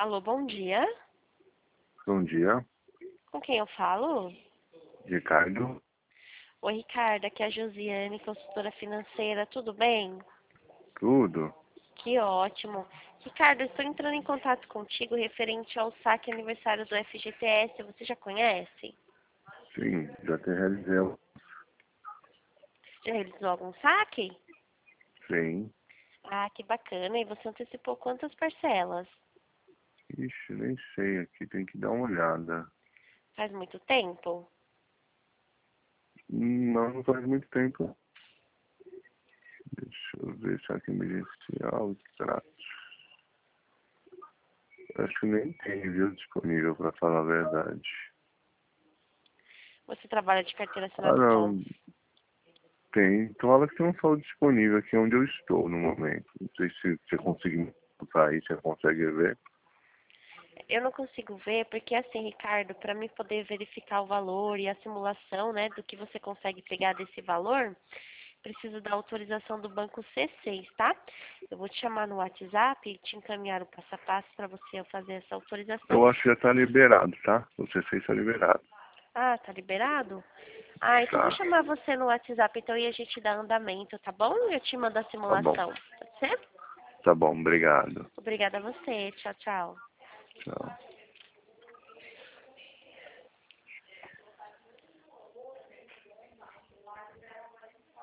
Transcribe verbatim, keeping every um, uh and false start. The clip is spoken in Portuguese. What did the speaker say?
Alô, bom dia. Bom dia, Com quem eu falo? Ricardo. Oi, Ricardo, aqui é a Josiane, consultora financeira, tudo bem? Tudo? Que ótimo. Ricardo, eu estou entrando em contato contigo referente ao saque aniversário do F G T S, você já conhece? Sim, já te realizei. um- Já realizou algum saque? Sim. Ah, que bacana. E você antecipou quantas parcelas? Ixi, nem sei aqui, tem que dar uma olhada. Faz muito tempo? Hum, Não, não faz muito tempo. Deixa eu ver se aqui emergencial, extrato. Acho que nem tem, viu, disponível, para falar a verdade. Você trabalha de carteira Ah, assinada com... não, tem. Fala que tem um saldo disponível aqui onde eu estou no momento. Não sei se você conseguir botar aí, você consegue ver. Eu não consigo ver porque, assim, Ricardo, para mim poder verificar o valor e a simulação, né, do que você consegue pegar desse valor, preciso da autorização do banco C seis, tá? Eu vou te chamar no WhatsApp e te encaminhar o passo a passo para você fazer essa autorização. Eu acho que já tá liberado, tá? Você fez, está liberado. Ah, tá liberado? Ah, então eu vou Tá, chamar você no WhatsApp então e a gente dá andamento, tá bom? Eu te mando a tá bom. simulação, pode ser? Tá bom, obrigado. Obrigada a você. Tchau, tchau. Tchau.